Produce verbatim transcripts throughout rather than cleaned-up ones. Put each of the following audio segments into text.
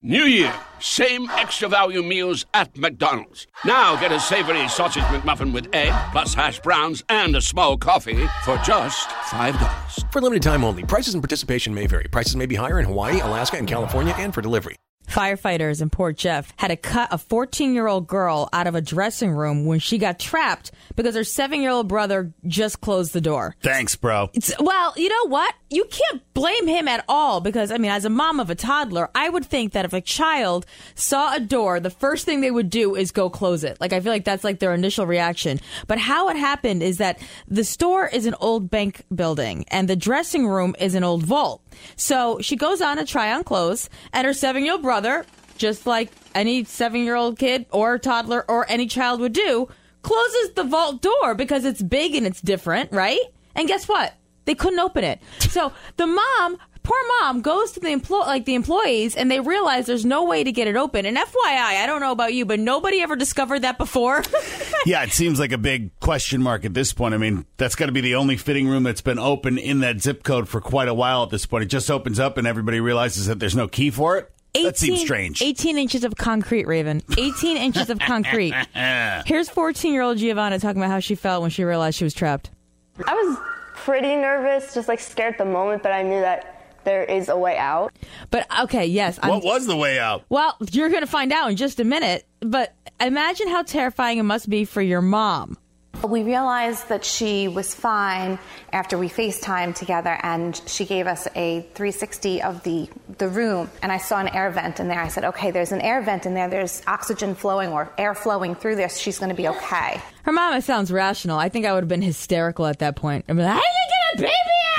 New Year, same extra value meals at McDonald's. Now get a savory sausage McMuffin with egg, plus hash browns and a small coffee for just five dollars. For limited time only. Prices and participation may vary. Prices may be higher in Hawaii, Alaska, and California, and for delivery. Firefighters in Port Jeff had to cut a fourteen-year-old girl out of a dressing room when she got trapped because her seven-year-old brother just closed the door. Thanks, bro. It's, well, you know what? You can't blame him at all because, I mean, as a mom of a toddler, I would think that if a child saw a door, the first thing they would do is go close it. Like, I feel like that's like their initial reaction. But how it happened is that the store is an old bank building and the dressing room is an old vault. So she goes on to try on clothes, and her seven-year-old brother, just like any seven-year-old kid or toddler or any child would do, closes the vault door because it's big and it's different, right? And guess what? They couldn't open it. So the mom, poor mom, goes to the employ like the employees, and they realize there's no way to get it open. And F Y I, I don't know about you, but nobody ever discovered that before. Yeah, it seems like a big question mark at this point. I mean, that's got to be the only fitting room that's been open in that zip code for quite a while at this point. It just opens up and everybody realizes that there's no key for it. eighteen, that seems strange. eighteen inches of concrete, Raven. eighteen inches of concrete. Here's fourteen-year-old Giovanna talking about how she felt when she realized she was trapped. I was pretty nervous, just like scared at the moment, but I knew that there is a way out. But, okay, yes. I'm, what was the way out? Well, you're going to find out in just a minute. But imagine how terrifying it must be for your mom. We realized that she was fine after we FaceTimed together, and she gave us a three sixty of the, the room, and I saw an air vent in there. I said, okay, there's an air vent in there. There's oxygen flowing or air flowing through this. She's going to be okay. Her mama sounds rational. I think I would have been hysterical at that point. I'd be like, how did you get a baby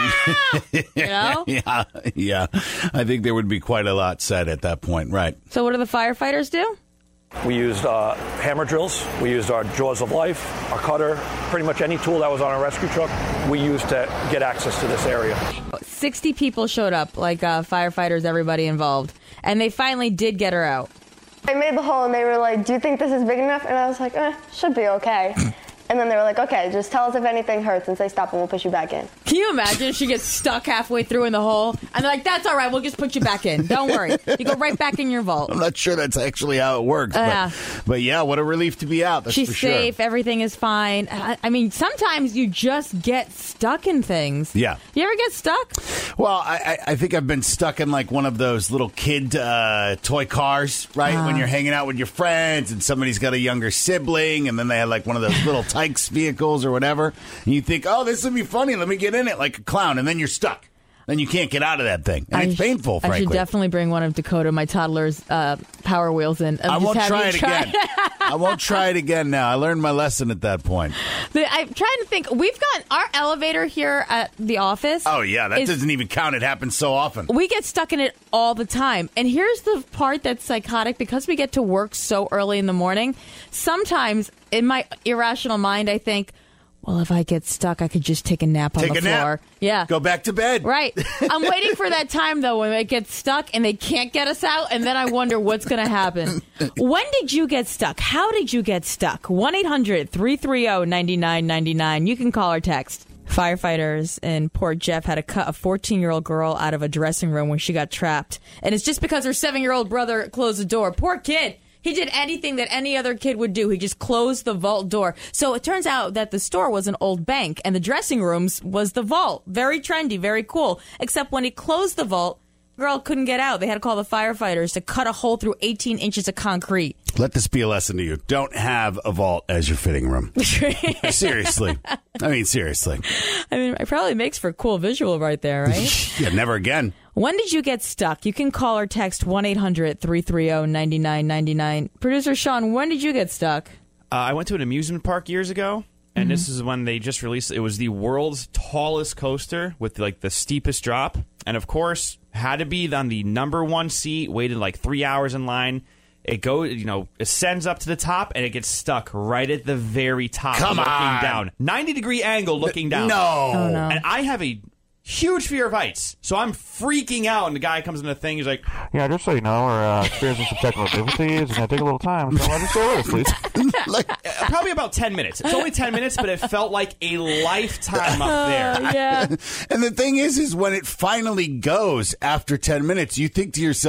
out? You know? yeah, yeah. I think there would be quite a lot said at that point, right? So what do the firefighters do? We used uh, hammer drills. We used our jaws of life, our cutter, pretty much any tool that was on our rescue truck, we used to get access to this area. sixty people showed up, like uh, firefighters, everybody involved, and they finally did get her out. I made the hole, and they were like, do you think this is big enough? And I was like, eh, should be okay. And then they were like, okay, just tell us if anything hurts and say stop and we'll push you back in. Can you imagine she gets stuck halfway through in the hole? And they're like, that's all right, we'll just put you back in. Don't worry. You go right back in your vault. I'm not sure that's actually how it works. Uh, but, but yeah, what a relief to be out. That's She's for sure. safe. Everything is fine. I, I mean, sometimes you just get stuck in things. Yeah. You ever get stuck? Well, I, I think I've been stuck in like one of those little kid uh, toy cars, right? Uh, when you're hanging out with your friends and somebody's got a younger sibling and then they have like one of those little Tykes vehicles or whatever. And you think, oh, this will be funny. Let me get in it like a clown. And then you're stuck. Then you can't get out of that thing. And I it's painful, sh- frankly. I should definitely bring one of Dakota, my toddler's uh, Power Wheels in. I won't try it try. again. I won't try it again now. I learned my lesson at that point. But I'm trying to think. We've got our elevator here at the office. Oh, yeah. That is, doesn't even count. It happens so often. We get stuck in it all the time. And here's the part that's psychotic. Because we get to work so early in the morning, sometimes in my irrational mind, I think, well, if I get stuck, I could just take a nap on take the a floor. Nap. Yeah. Go back to bed. Right. I'm waiting for that time, though, when it gets stuck and they can't get us out, and then I wonder what's going to happen. When did you get stuck? How did you get stuck? one eight hundred three three zero nine nine nine nine. You can call or text. Firefighters in Port Jeff had to cut a fourteen-year-old girl out of a dressing room when she got trapped. And it's just because her seven-year-old brother closed the door. Poor kid. He did anything that any other kid would do. He just closed the vault door. So it turns out that the store was an old bank, and the dressing rooms was the vault. Very trendy, very cool. Except when he closed the vault, girl couldn't get out. They had to call the firefighters to cut a hole through eighteen inches of concrete. Let this be a lesson to you. Don't have a vault as your fitting room. Seriously. I mean, seriously. I mean, it probably makes for a cool visual right there, right? Yeah, never again. When did you get stuck? You can call or text one eight hundred three three zero nine nine nine nine. Producer Sean, when did you get stuck? Uh, I went to an amusement park years ago, and mm-hmm. this is when they just released it. It was the world's tallest coaster with like the steepest drop. And of course, had to be on the number one seat, waited like three hours in line. It goes, you know, ascends up to the top, and it gets stuck right at the very top. Come looking on. down. ninety degree angle looking down. No. Oh, no. And I have a huge fear of heights, so I'm freaking out, and the guy comes in the thing, he's like, yeah, just so you know, we're uh, experiencing some technical difficulties. It's going to take a little time, so I'll just stay with us, please. like, uh, probably about ten minutes. It's only ten minutes, but it felt like a lifetime up there. Uh, yeah. And the thing is, is when it finally goes after ten minutes, you think to yourself,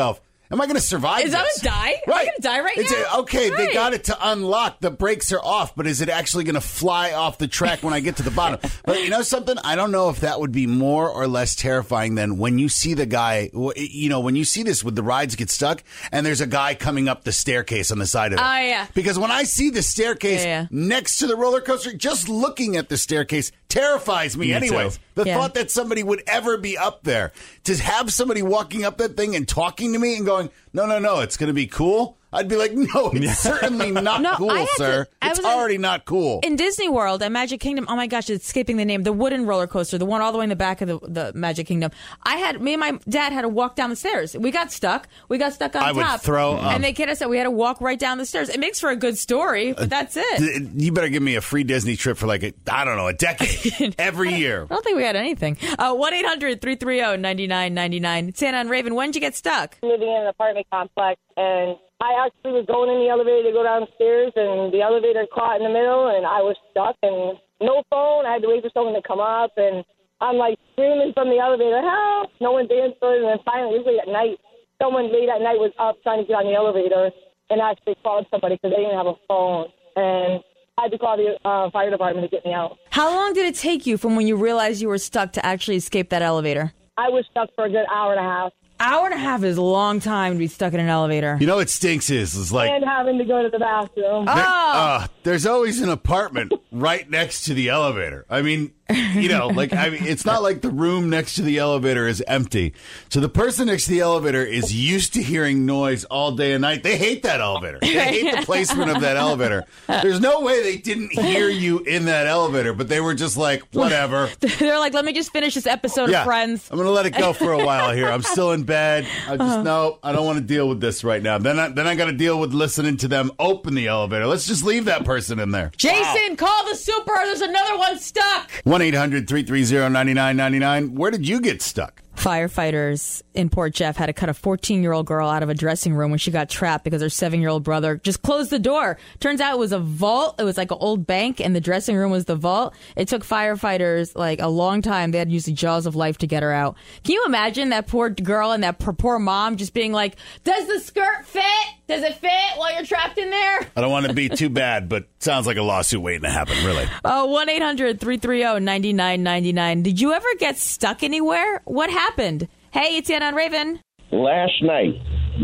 Am I going to survive Is this? I going to die? Am Right. I going to die right it's now? A, okay, right. they got it to unlock. The brakes are off, but is it actually going to fly off the track when I get to the bottom? But you know something? I don't know if that would be more or less terrifying than when you see the guy, you know, when you see this with the rides get stuck and there's a guy coming up the staircase on the side of it. Oh, yeah. Because when I see the staircase Yeah, yeah. next to the roller coaster, just looking at the staircase terrifies me, Me anyways. too. The Yeah. thought that somebody would ever be up there, to have somebody walking up that thing and talking to me and going, no, no, no, it's going to be cool. I'd be like, no, it's certainly not No, I cool, had to- sir. I It's was in- already not cool. In Disney World at Magic Kingdom, oh my gosh, it's escaping the name. The wooden roller coaster, the one all the way in the back of the, the Magic Kingdom. I had me and my dad had to walk down the stairs. We got stuck. We got stuck on I would top. throw up. And they kidded us that we had to walk right down the stairs. It makes for a good story, but that's it. D- You better give me a free Disney trip for like, a, I don't know, a decade. Every year. I don't think we had anything. Uh, one eight hundred three three zero nine nine nine nine. Santa and Raven, when did you get stuck? Living in an apartment complex, and I actually was going in the elevator to go downstairs, and the elevator caught in the middle, and I was stuck, and no phone. I had to wait for someone to come up, and I'm like screaming from the elevator, help! No one's answering, and then finally, usually at night, someone late at night was up trying to get on the elevator and actually called somebody because they didn't have a phone, and I had to call the uh, fire department to get me out. How long did it take you from when you realized you were stuck to actually escape that elevator? I was stuck for a good hour and a half. Hour and a half is a long time to be stuck in an elevator. You know what stinks is, is like, And having to go to the bathroom. Oh, uh, there's always an apartment right next to the elevator. I mean, you know, like, I mean, it's not like the room next to the elevator is empty. So the person next to the elevator is used to hearing noise all day and night. They hate that elevator. They hate the placement of that elevator. There's no way they didn't hear you in that elevator, but they were just like, whatever. they're like, let me just finish this episode Yeah, of Friends. I'm going to let it go for a while here. I'm still in bed. I just, no, I don't want to deal with this right now. Then I, then I got to deal with listening to them open the elevator. Let's just leave that person in there. Jason, call the super. There's another one stuck. one eight hundred three three zero nine nine nine nine. Where did you get stuck? Firefighters in Port Jeff had to cut a fourteen-year-old girl out of a dressing room when she got trapped because her seven-year-old brother just closed the door. Turns out it was a vault. It was like an old bank, and the dressing room was the vault. It took firefighters like a long time. They had to use the jaws of life to get her out. Can you imagine that poor girl and that poor mom just being like, does the skirt fit? Does it fit while you're trapped in there? I don't want to be too bad, but sounds like a lawsuit waiting to happen, really. Oh, one eight hundred three three zero nine nine nine nine. Did you ever get stuck anywhere? What happened? Hey, it's Anna and Raven. Last night,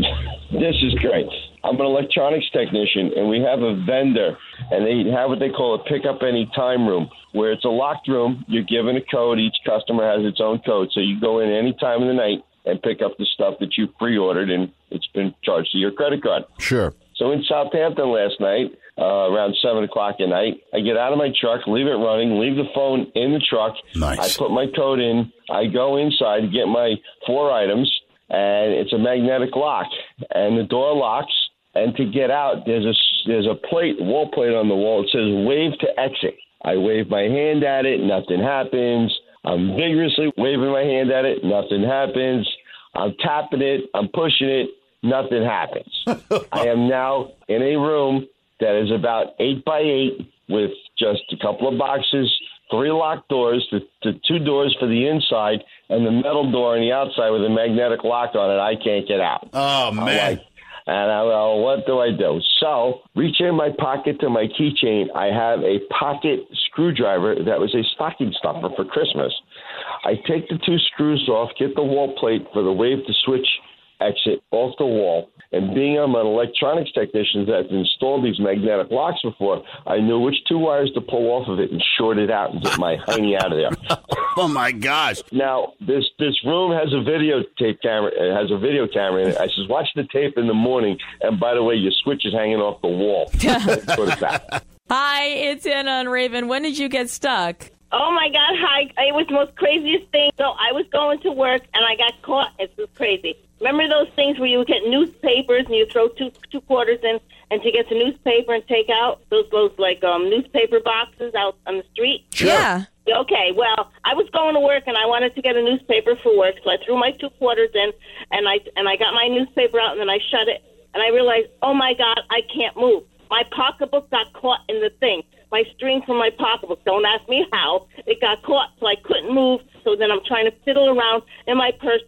this is great. I'm an electronics technician, and we have a vendor, and they have what they call a pick-up any time room, where it's a locked room. You're given a code. Each customer has its own code, so you go in any time of the night and pick up the stuff that you pre-ordered, and it's been charged to your credit card. Sure. So in Southampton last night, uh, around seven o'clock at night, I get out of my truck, leave it running, leave the phone in the truck. Nice. I put my code in. I go inside, get my four items, and it's a magnetic lock. And the door locks, and to get out, there's a, there's a plate, wall plate on the wall. It says wave to exit. I wave my hand at it, nothing happens. I'm vigorously waving my hand at it, nothing happens. I'm tapping it, I'm pushing it, nothing happens. I am now in a room that is about eight by eight with just a couple of boxes, three locked doors, the, the two doors for the inside, and the metal door on the outside with a magnetic lock on it. I can't get out. Oh, man. I'm like, and I go, what do I do? So, reach in my pocket to my keychain. I have a pocket screwdriver that was a stocking stuffer for Christmas. I take the two screws off, get the wall plate for the wave to switch exit off the wall. And being I'm an electronics technician that's installed these magnetic locks before, I knew which two wires to pull off of it and short it out and get my hiney out of there. Oh, my gosh. Now, this this room has a videotape camera. It has a video camera in it. I says, watch the tape in the morning. And by the way, your switch is hanging off the wall. Put it back. Hi, it's Anna and Raven. When did you get stuck? Oh, my God. Hi. It was the most craziest thing. So I was going to work, and I got caught. It's just crazy. Remember those things where you would get newspapers and you throw two two quarters in, and to get the newspaper and take out those, those like um, newspaper boxes out on the street? Sure. Yeah. Okay, well, I was going to work, and I wanted to get a newspaper for work, so I threw my two quarters in, and I and I got my newspaper out, and then I shut it, and I realized, oh, my God, I can't move. My pocketbook got caught in the thing. My string from my pocketbook. Don't ask me how. It got caught, so I couldn't move. So then I'm trying to fiddle around in my purse to get more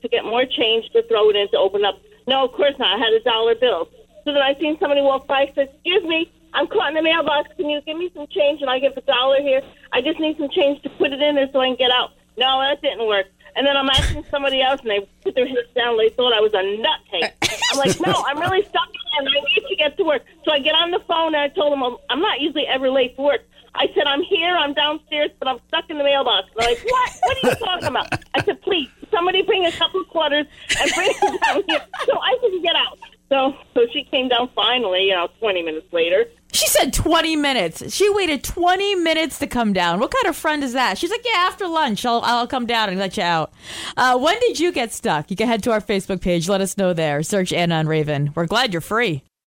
more change to throw it in to open up. No, of course not. I had a dollar bill. So then I seen somebody walk by and said, excuse me, I'm caught in the mailbox. Can you give me some change? And I give a dollar here. I just need some change to put it in there so I can get out. No, that didn't work. And then I'm asking somebody else, and they put their heads down. They thought I was a nutcase. I'm like, no, I'm really stuck and I need to get to work. So I get on the phone, and I told them I'm not usually ever late for work. I said, I'm here, I'm downstairs, but I'm stuck in the mailbox. And they're like, what? What are you talking about? I said, please, somebody bring a couple of quarters and bring it down here so I can get out. So, so she came down finally, you know, twenty minutes later. She said twenty minutes. She waited twenty minutes to come down. What kind of friend is that? She's like, yeah, after lunch, I'll I'll come down and let you out. Uh, when did you get stuck? You can head to our Facebook page. Let us know there. Search Anna and Raven. We're glad you're free.